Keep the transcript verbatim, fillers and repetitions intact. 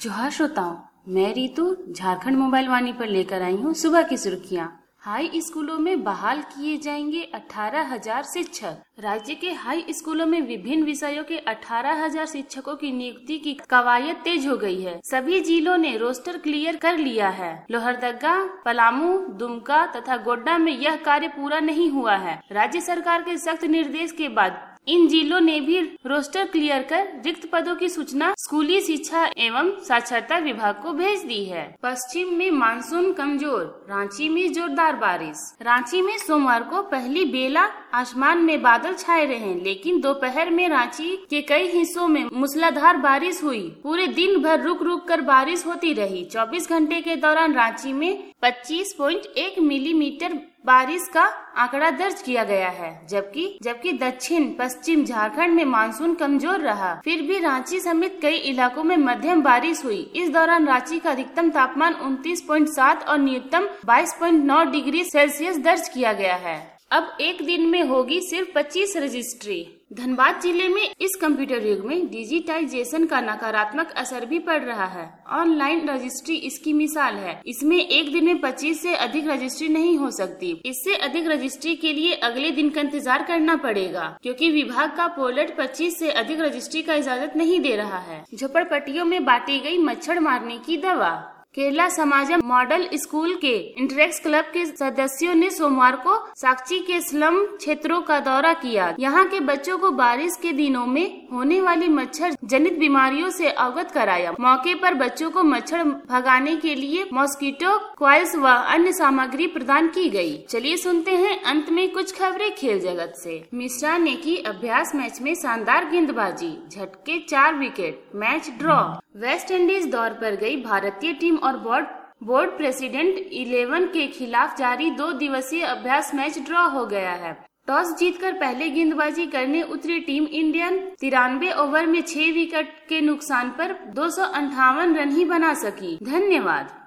जोहार श्रोताओं, मैं रितु झारखंड मोबाइल वाणी पर लेकर आई हूँ सुबह की सुर्खियाँ। हाई स्कूलों में बहाल किए जाएंगे अठारह हजार शिक्षक। राज्य के हाई स्कूलों में विभिन्न विषयों के अठारह हजार शिक्षकों की नियुक्ति की कवायद तेज हो गई है। सभी जिलों ने रोस्टर क्लियर कर लिया है। लोहरदगा, पलामू, दुमका तथा गोड्डा में यह कार्य पूरा नहीं हुआ है। राज्य सरकार के सख्त निर्देश के बाद इन जिलों ने भी रोस्टर क्लियर कर रिक्त पदों की सूचना स्कूली शिक्षा एवं साक्षरता विभाग को भेज दी है। पश्चिम में मानसून कमजोर, रांची में जोरदार बारिश। रांची में सोमवार को पहली बेला आसमान में बादल छाए रहे, लेकिन दोपहर में रांची के कई हिस्सों में मूसलाधार बारिश हुई। पूरे दिन भर रुक रुक कर बारिश होती रही। चौबीस घंटे के दौरान रांची में पच्चीस पॉइंट एक मिलीमीटर बारिश का आंकड़ा दर्ज किया गया है, जबकि जबकि दक्षिण पश्चिम झारखंड में मानसून कमजोर रहा। फिर भी रांची समेत कई इलाकों में मध्यम बारिश हुई। इस दौरान रांची का अधिकतम तापमान उनतीस पॉइंट सात और न्यूनतम बाईस पॉइंट नौ डिग्री सेल्सियस दर्ज किया गया है। अब एक दिन में होगी सिर्फ पच्चीस रजिस्ट्री। धनबाद जिले में इस कंप्यूटर युग में डिजिटाइजेशन का नकारात्मक असर भी पड़ रहा है। ऑनलाइन रजिस्ट्री इसकी मिसाल है। इसमें एक दिन में पच्चीस से अधिक रजिस्ट्री नहीं हो सकती। इससे अधिक रजिस्ट्री के लिए अगले दिन का इंतजार करना पड़ेगा, क्योंकि विभाग का पोर्टल पच्चीस से अधिक रजिस्ट्री का इजाजत नहीं दे रहा है। झोपड़पट्टियों में बांटी गई मच्छर मारने की दवा। केरला समाजा मॉडल स्कूल के इंटरेक्स क्लब के सदस्यों ने सोमवार को साक्षी के स्लम क्षेत्रों का दौरा किया। यहाँ के बच्चों को बारिश के दिनों में होने वाली मच्छर जनित बीमारियों से अवगत कराया। मौके पर बच्चों को मच्छर भगाने के लिए मॉस्किटो कॉइल्स व अन्य सामग्री प्रदान की गई। चलिए सुनते हैं अंत में कुछ खबरें खेल जगत से। मिश्रा ने की अभ्यास मैच में शानदार गेंदबाजी, झटके चार wicket, match draw. West Indies दौर पर गई भारतीय टीम और बोर्ड बोर्ड प्रेसिडेंट इलेवन के खिलाफ जारी दो दिवसीय अभ्यास मैच ड्रॉ हो गया है। टॉस जीतकर पहले गेंदबाजी करने उतरी टीम इंडियन तिरानवे ओवर में छह विकेट के नुकसान पर दो सौ अंठावन रन ही बना सकी। धन्यवाद।